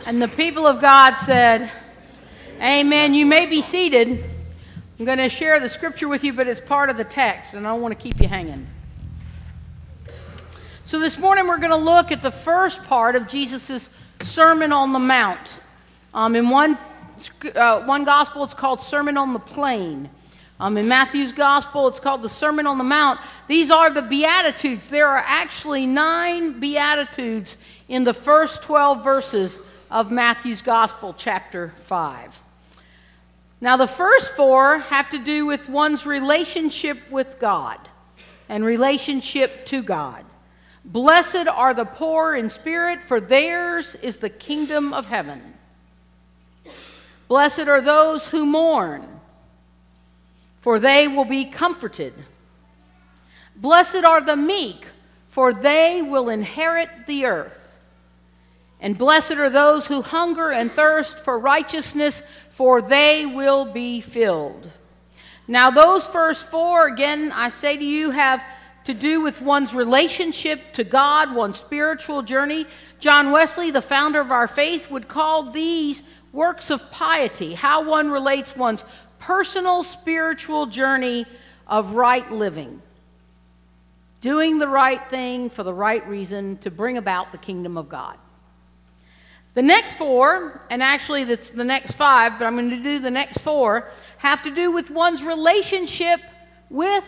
And the people of God said, Amen. You may be seated. I'm going to share the scripture with you, but it's part of the text, and I don't want to keep you hanging. So this morning we're going to look at the first part of Jesus' Sermon on the Mount. In one gospel, it's called Sermon on the Plain. In Matthew's gospel, it's called the Sermon on the Mount. These are the Beatitudes. There are actually 9 Beatitudes in the first 12 verses of Matthew's gospel, chapter 5. Now, the first 4 have to do with one's relationship with God and relationship to God. Blessed are the poor in spirit, for theirs is the kingdom of heaven. Blessed are those who mourn, for they will be comforted. Blessed are the meek, for they will inherit the earth. And blessed are those who hunger and thirst for righteousness, for they will be filled. Now, those first 4, again, I say to you, have to do with one's relationship to God, one's spiritual journey. John Wesley, the founder of our faith, would call these works of piety, how one relates one's personal spiritual journey of right living, doing the right thing for the right reason to bring about the kingdom of God. The next 4, and actually that's the next 5, but I'm going to do the next 4, have to do with one's relationship with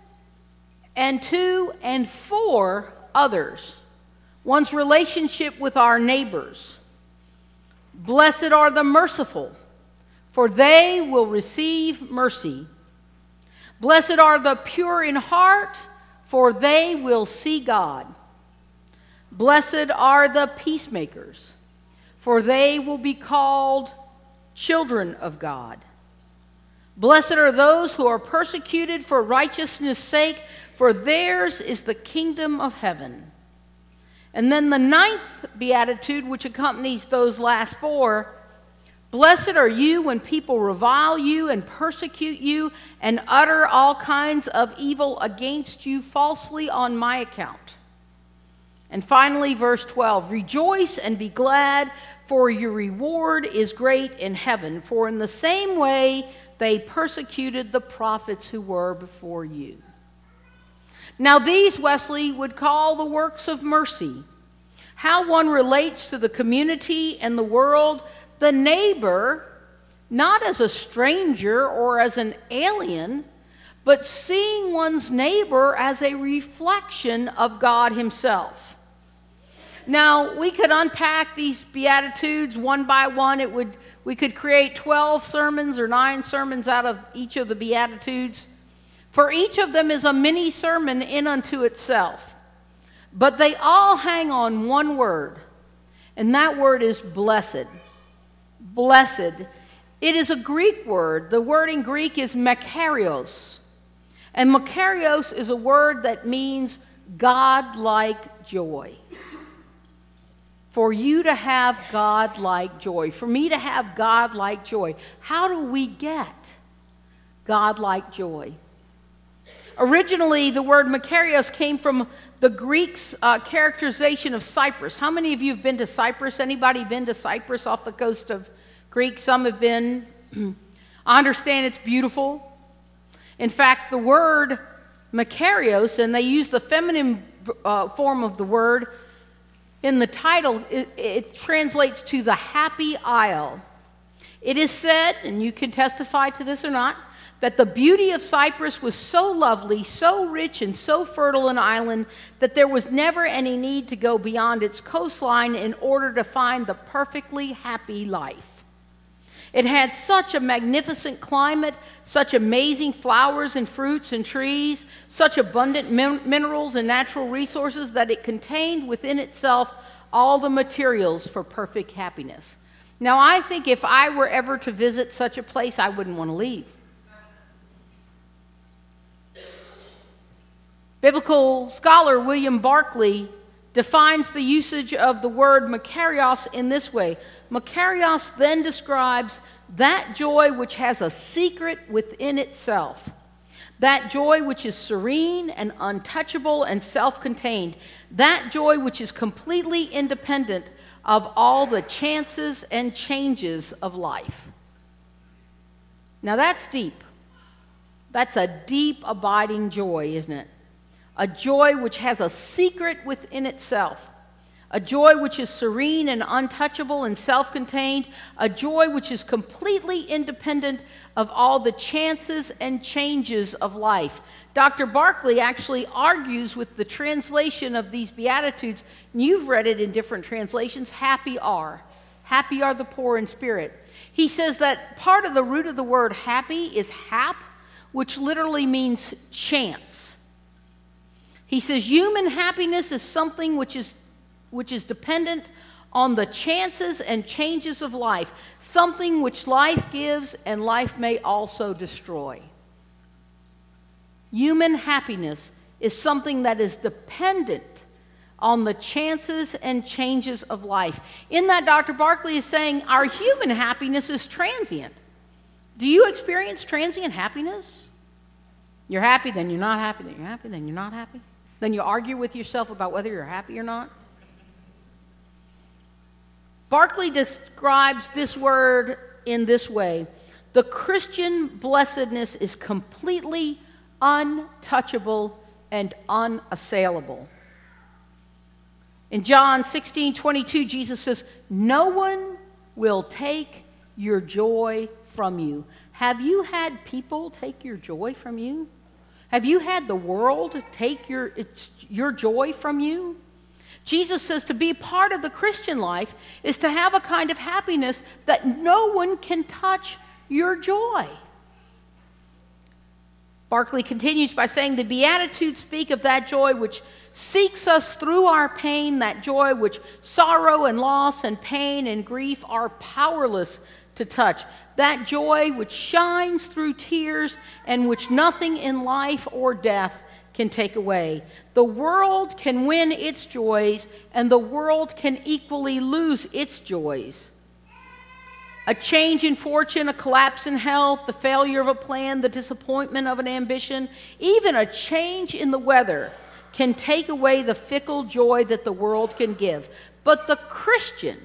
and to and for others, one's relationship with our neighbors. Blessed are the merciful, for they will receive mercy. Blessed are the pure in heart, for they will see God. Blessed are the peacemakers, for they will be called children of God. Blessed are those who are persecuted for righteousness' sake, for theirs is the kingdom of heaven. And then the 9th beatitude, which accompanies those last 4, blessed are you when people revile you and persecute you and utter all kinds of evil against you falsely on my account. And finally, verse 12, rejoice and be glad, for your reward is great in heaven. For in the same way they persecuted the prophets who were before you. Now these, Wesley would call the works of mercy, how one relates to the community and the world, the neighbor, not as a stranger or as an alien, but seeing one's neighbor as a reflection of God himself. Now, we could unpack these Beatitudes one by one. We could create 12 sermons or 9 sermons out of each of the Beatitudes. For each of them is a mini sermon in unto itself. But they all hang on one word, and that word is blessed. Blessed. It is a Greek word. The word in Greek is makarios. And makarios is a word that means God-like joy. For you to have God-like joy, for me to have God-like joy. How do we get God-like joy? Originally, the word makarios came from the Greek's characterization of Cyprus. How many of you have been to Cyprus? Anybody been to Cyprus off the coast of Greece? Some have been. I understand it's beautiful. In fact, the word makarios, and they use the feminine form of the word, in the title, it translates to the happy isle. It is said, and you can testify to this or not, that the beauty of Cyprus was so lovely, so rich, and so fertile an island that there was never any need to go beyond its coastline in order to find the perfectly happy life. It had such a magnificent climate, such amazing flowers and fruits and trees, such abundant minerals and natural resources that it contained within itself all the materials for perfect happiness. Now, I think if I were ever to visit such a place, I wouldn't want to leave. Biblical scholar William Barclay defines the usage of the word makarios in this way. Makarios then describes that joy which has a secret within itself, that joy which is serene and untouchable and self-contained, that joy which is completely independent of all the chances and changes of life. Now that's deep. That's a deep, abiding joy, isn't it? A joy which has a secret within itself. A joy which is serene and untouchable and self-contained. A joy which is completely independent of all the chances and changes of life. Dr. Barclay actually argues with the translation of these Beatitudes, and you've read it in different translations, happy are the poor in spirit. He says that part of the root of the word happy is hap, which literally means chance. He says human happiness is something which is dependent on the chances and changes of life, something which life gives and life may also destroy. Human happiness is something that is dependent on the chances and changes of life. In that, Dr. Barclay is saying our human happiness is transient. Do you experience transient happiness? You're happy, then you're not happy, then you're happy, then you're not happy. Then you argue with yourself about whether you're happy or not. Barclay describes this word in this way: the Christian blessedness is completely untouchable and unassailable. In John 16:22, Jesus says, "No one will take your joy from you." Have you had people take your joy from you? Have you had the world take your joy from you? Jesus says to be part of the Christian life is to have a kind of happiness that no one can touch your joy. Barclay continues by saying the Beatitudes speak of that joy which seeks us through our pain, that joy which sorrow and loss and pain and grief are powerless to touch, that joy which shines through tears and which nothing in life or death can take away. The world can win its joys, and the world can equally lose its joys. A change in fortune, a collapse in health, the failure of a plan, the disappointment of an ambition, even a change in the weather can take away the fickle joy that the world can give. But the Christian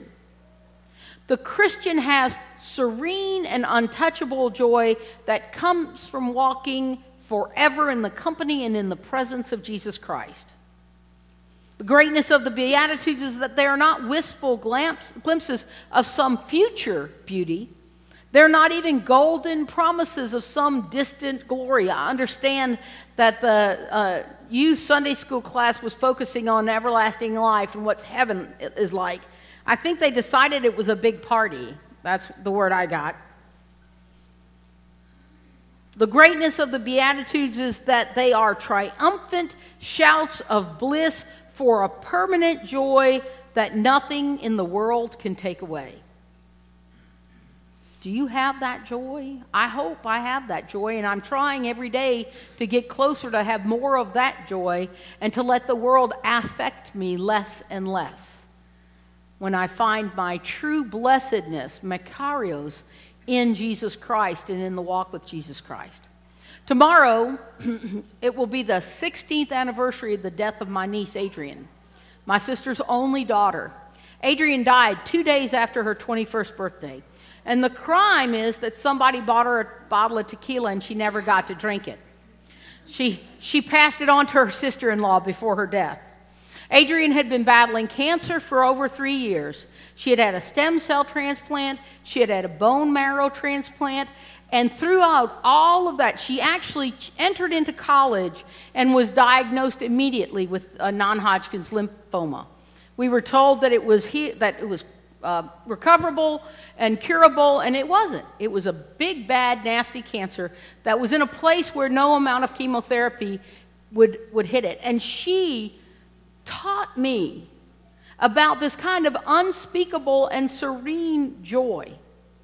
has serene and untouchable joy that comes from walking forever in the company and in the presence of Jesus Christ. The greatness of the Beatitudes is that they are not wistful glimpses of some future beauty. They're not even golden promises of some distant glory. I understand that the youth Sunday school class was focusing on everlasting life and what heaven is like. I think they decided it was a big party. That's the word I got. The greatness of the Beatitudes is that they are triumphant shouts of bliss for a permanent joy that nothing in the world can take away. Do you have that joy? I hope I have that joy, and I'm trying every day to get closer to have more of that joy and to let the world affect me less and less. When I find my true blessedness, makarios, in Jesus Christ and in the walk with Jesus Christ. Tomorrow, it will be the 16th anniversary of the death of my niece, Adrienne, my sister's only daughter. Adrienne died 2 days after her 21st birthday. And the crime is that somebody bought her a bottle of tequila and she never got to drink it. She passed it on to her sister-in-law before her death. Adrienne had been battling cancer for over 3 years. She had had a stem cell transplant. She had had a bone marrow transplant. And throughout all of that, she actually entered into college and was diagnosed immediately with a non-Hodgkin's lymphoma. We were told that it was recoverable and curable, and it wasn't. It was a big, bad, nasty cancer that was in a place where no amount of chemotherapy would hit it. And she taught me about this kind of unspeakable and serene joy.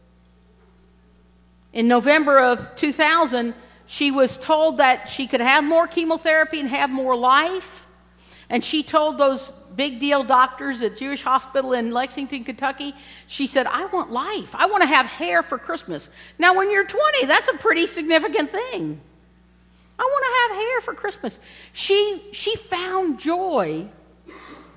In November of 2000, she was told that she could have more chemotherapy and have more life. And she told those big deal doctors at Jewish Hospital in Lexington, Kentucky, she said, I want life. I want to have hair for Christmas. Now, when you're 20, that's a pretty significant thing. I want to have hair for Christmas. She found joy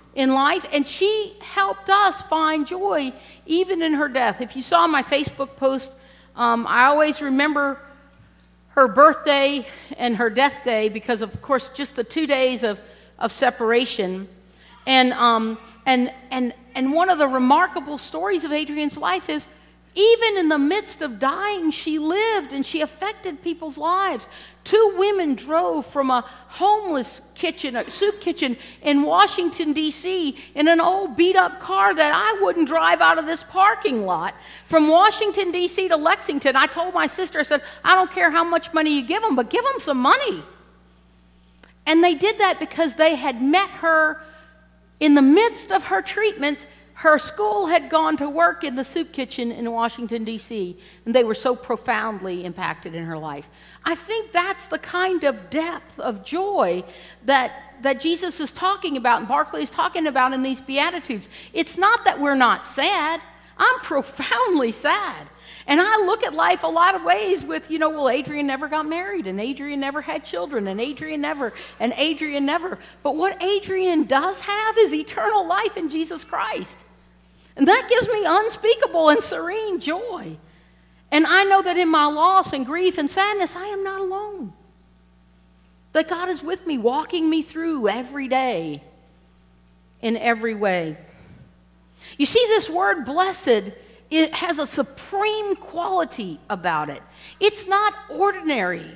in life, and she helped us find joy even in her death. If you saw my Facebook post, I always remember her birthday and her death day because, of course, just the 2 days of separation. And one of the remarkable stories of Adrienne's life is even in the midst of dying, she lived and she affected people's lives. 2 women drove from a homeless kitchen, a soup kitchen in Washington, D.C. in an old beat-up car that I wouldn't drive out of this parking lot. From Washington, D.C. to Lexington, I told my sister, I said, I don't care how much money you give them, but give them some money. And they did that because they had met her in the midst of her treatments. Her school had gone to work in the soup kitchen in Washington, D.C., and they were so profoundly impacted in her life. I think that's the kind of depth of joy that Jesus is talking about and Barclay is talking about in these Beatitudes. It's not that we're not sad. I'm profoundly sad. And I look at life a lot of ways with, well, Adrienne never got married, and Adrienne never had children, and Adrienne never. But what Adrienne does have is eternal life in Jesus Christ. And that gives me unspeakable and serene joy. And I know that in my loss and grief and sadness, I am not alone. That God is with me, walking me through every day in every way. You see, this word blessed, it has a supreme quality about it. It's not ordinary.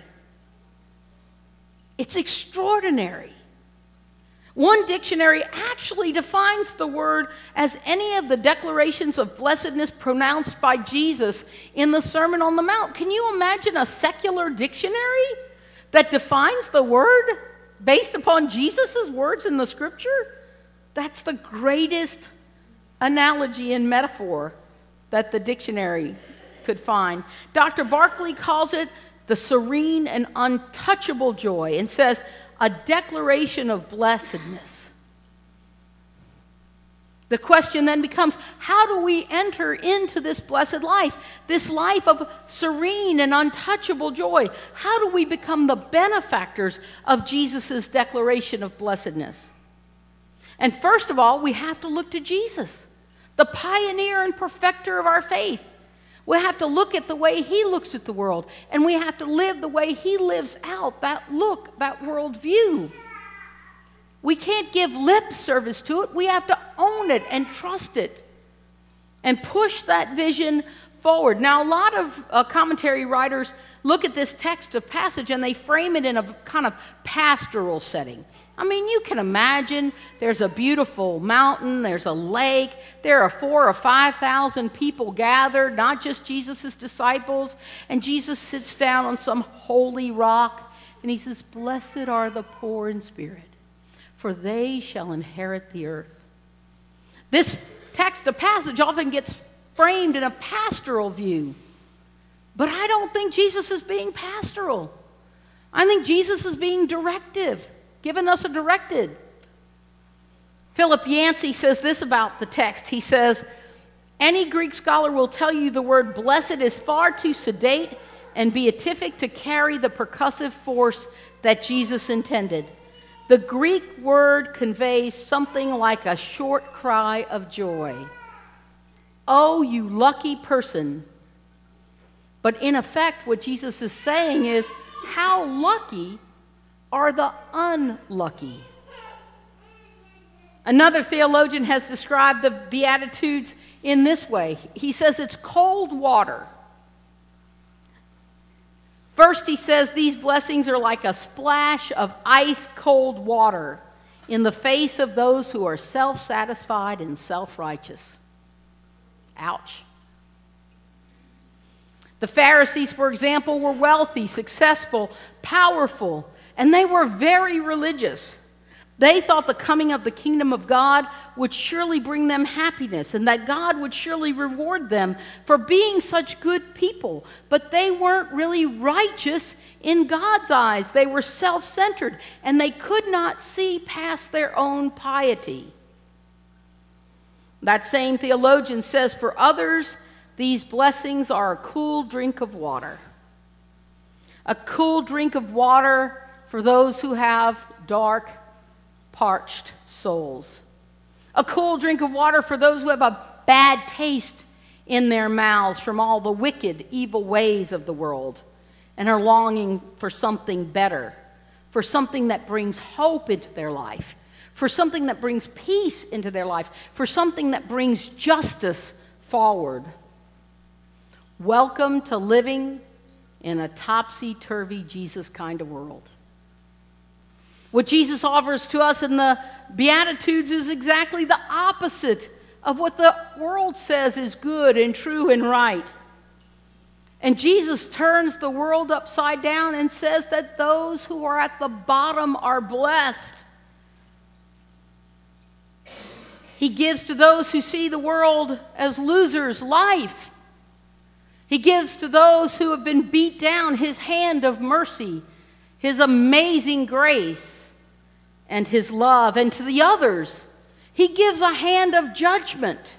It's extraordinary. One dictionary actually defines the word as any of the declarations of blessedness pronounced by Jesus in the Sermon on the Mount. Can you imagine a secular dictionary that defines the word based upon Jesus' words in the Scripture? That's the greatest analogy and metaphor that the dictionary could find. Dr. Barclay calls it the serene and untouchable joy and says, a declaration of blessedness. The question then becomes, how do we enter into this blessed life, this life of serene and untouchable joy? How do we become the benefactors of Jesus' declaration of blessedness? And first of all, we have to look to Jesus, the pioneer and perfecter of our faith. We have to look at the way he looks at the world, and we have to live the way he lives out that worldview. We can't give lip service to it. We have to own it and trust it and push that vision forward. Now, a lot of commentary writers look at this text of passage and they frame it in a kind of pastoral setting. I mean, you can imagine there's a beautiful mountain, there's a lake, there are 4,000 or 5,000 people gathered, not just Jesus' disciples, and Jesus sits down on some holy rock, and he says, "Blessed are the poor in spirit, for they shall inherit the earth." This text of passage often gets framed in a pastoral view, but I don't think Jesus is being pastoral. I think Jesus is being directive, giving us a directive. Philip Yancey says this about the text. He says, any Greek scholar will tell you the word blessed is far too sedate and beatific to carry the percussive force that Jesus intended. The Greek word conveys something like a short cry of joy. Oh, you lucky person. But in effect, what Jesus is saying is, how lucky are the unlucky? Another theologian has described the Beatitudes in this way. He says it's cold water. First, he says these blessings are like a splash of ice-cold water in the face of those who are self-satisfied and self-righteous. Ouch. The Pharisees, for example, were wealthy, successful, powerful, and they were very religious. They thought the coming of the kingdom of God would surely bring them happiness and that God would surely reward them for being such good people. But they weren't really righteous in God's eyes. They were self-centered, and they could not see past their own piety. That same theologian says, for others, these blessings are a cool drink of water. A cool drink of water for those who have dark, parched souls. A cool drink of water for those who have a bad taste in their mouths from all the wicked, evil ways of the world and are longing for something better, for something that brings hope into their life, for something that brings peace into their life, for something that brings justice forward. Welcome to living in a topsy-turvy Jesus kind of world. What Jesus offers to us in the Beatitudes is exactly the opposite of what the world says is good and true and right. And Jesus turns the world upside down and says that those who are at the bottom are blessed. He gives to those who see the world as losers life. He gives to those who have been beat down his hand of mercy, his amazing grace, and his love. And to the others, he gives a hand of judgment.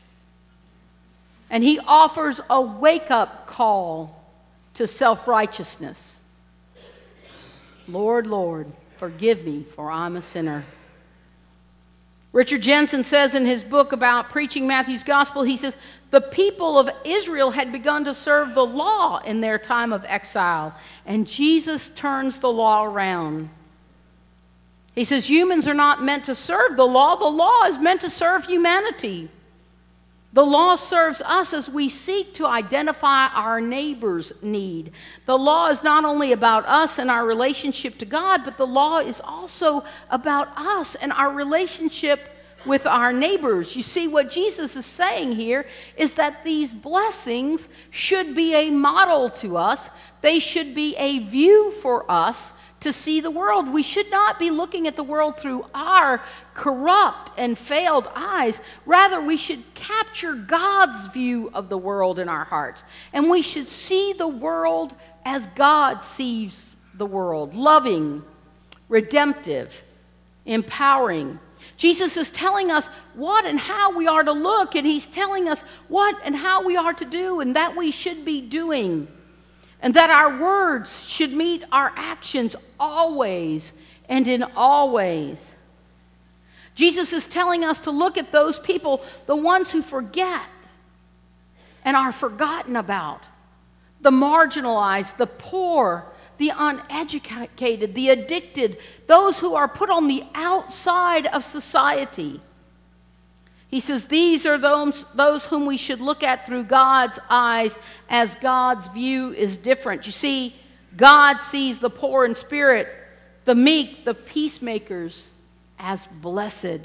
And he offers a wake-up call to self-righteousness. Lord, Lord, forgive me, for I'm a sinner. Richard Jensen says in his book about preaching Matthew's gospel, he says, the people of Israel had begun to serve the law in their time of exile, and Jesus turns the law around. He says, humans are not meant to serve the law is meant to serve humanity. The law serves us as we seek to identify our neighbor's need. The law is not only about us and our relationship to God, but the law is also about us and our relationship with our neighbors. You see, what Jesus is saying here is that these blessings should be a model to us. They should be a view for us to see the world. We should not be looking at the world through our corrupt and failed eyes. Rather, we should capture God's view of the world in our hearts. And we should see the world as God sees the world, loving, redemptive, empowering. Jesus is telling us what and how we are to look, and he's telling us what and how we are to do, and that we should be doing. And that our words should meet our actions always and in all ways. Jesus is telling us to look at those people, the ones who forget and are forgotten about, the marginalized, the poor, the uneducated, the addicted, those who are put on the outside of society. He says these are those whom we should look at through God's eyes, as God's view is different. You see, God sees the poor in spirit, the meek, the peacemakers, as blessed.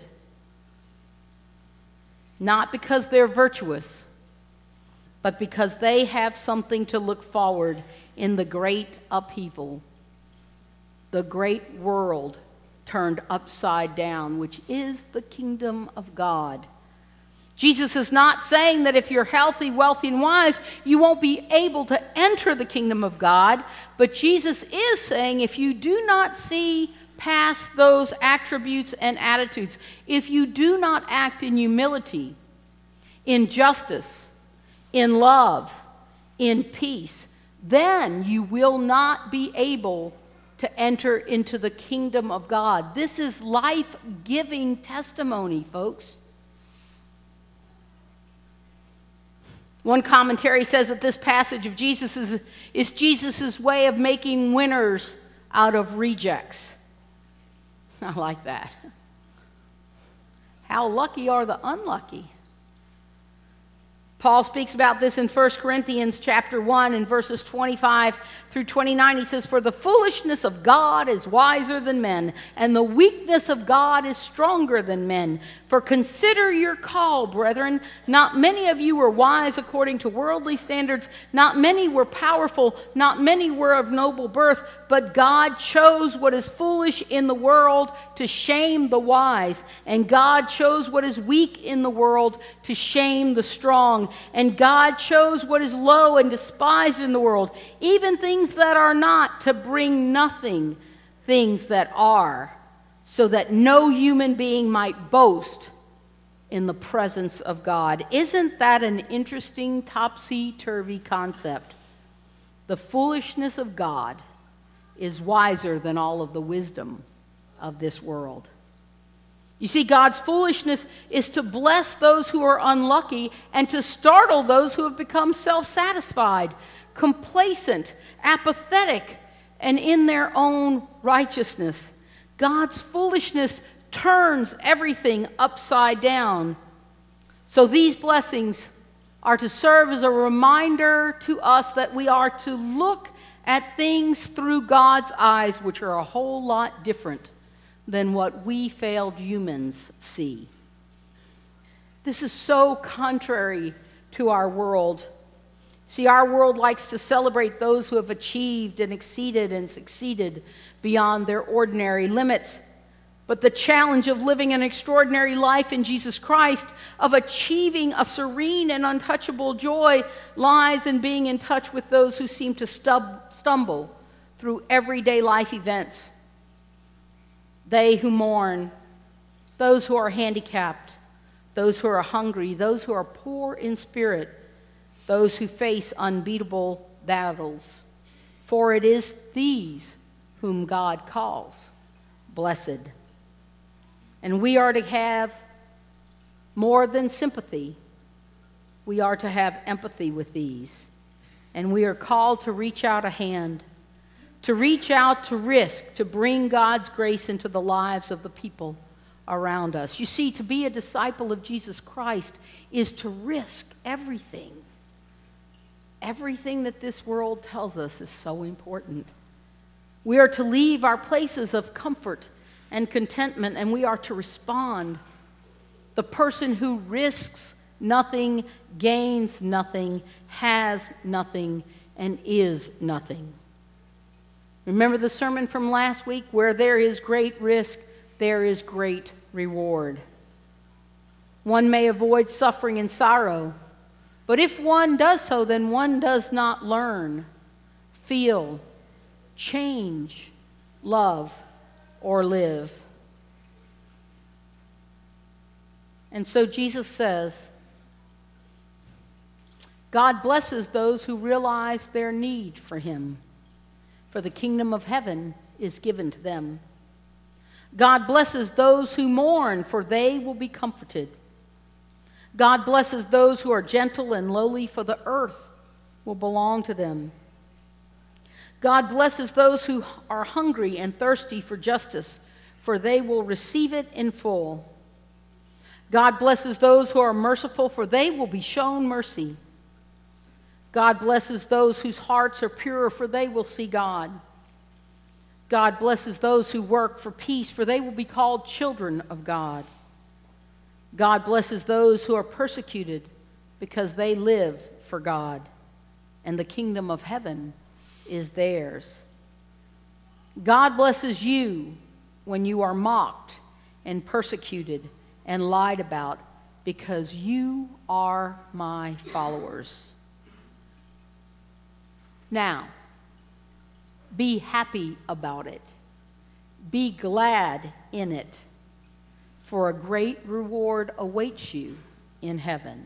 Not because they're virtuous, but because they have something to look forward in the great upheaval, the great world turned upside down, which is the kingdom of God. Jesus is not saying that if you're healthy, wealthy, and wise, you won't be able to enter the kingdom of God. But Jesus is saying if you do not see past those attributes and attitudes, if you do not act in humility, in justice, in love, in peace, then you will not be able to enter into the kingdom of God. This is life-giving testimony, folks. One commentary says that this passage of Jesus is Jesus' way of making winners out of rejects. I like that. How lucky are the unlucky? Paul speaks about this in 1 Corinthians chapter 1 and verses 25 through 29. He says, "For the foolishness of God is wiser than men, and the weakness of God is stronger than men. For consider your call, brethren. Not many of you were wise according to worldly standards. Not many were powerful. Not many were of noble birth. But God chose what is foolish in the world to shame the wise. And God chose what is weak in the world to shame the strong. And God chose what is low and despised in the world, even things that are not, to bring nothing things that are, so that no human being might boast in the presence of God." Isn't that an interesting topsy-turvy concept? The foolishness of God is wiser than all of the wisdom of this world. You see, God's foolishness is to bless those who are unlucky and to startle those who have become self-satisfied, complacent, apathetic, and in their own righteousness. God's foolishness turns everything upside down. So these blessings are to serve as a reminder to us that we are to look at things through God's eyes, which are a whole lot different than what we failed humans see. This is so contrary to our world. See, our world likes to celebrate those who have achieved and exceeded and succeeded beyond their ordinary limits. But the challenge of living an extraordinary life in Jesus Christ, of achieving a serene and untouchable joy, lies in being in touch with those who seem to stumble through everyday life events. They who mourn, those who are handicapped, those who are hungry, those who are poor in spirit, those who face unbeatable battles. For it is these whom God calls blessed. And we are to have more than sympathy. We are to have empathy with these. And we are called to reach out a hand, to reach out, to risk, to bring God's grace into the lives of the people around us. You see, to be a disciple of Jesus Christ is to risk everything. Everything that this world tells us is so important. We are to leave our places of comfort and contentment, and we are to respond. The person who risks nothing, gains nothing, has nothing, and is nothing. Remember the sermon from last week? Where there is great risk, there is great reward. One may avoid suffering and sorrow, but if one does so, then one does not learn, feel, change, love, or live. And so Jesus says, God blesses those who realize their need for him, for the kingdom of heaven is given to them. God blesses those who mourn, for they will be comforted. God blesses those who are gentle and lowly, for the earth will belong to them. God blesses those who are hungry and thirsty for justice, for they will receive it in full. God blesses those who are merciful, for they will be shown mercy. God blesses those whose hearts are pure, for they will see God. God blesses those who work for peace, for they will be called children of God. God blesses those who are persecuted, because they live for God, and the kingdom of heaven is theirs. God blesses you when you are mocked and persecuted and lied about, because you are my followers. Now, be happy about it. Be glad in it, for a great reward awaits you in heaven.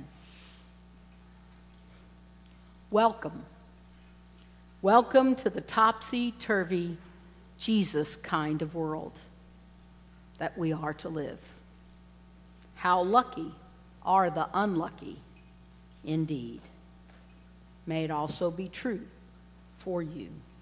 Welcome. Welcome to the topsy-turvy, Jesus kind of world that we are to live. How lucky are the unlucky indeed. May it also be true for you.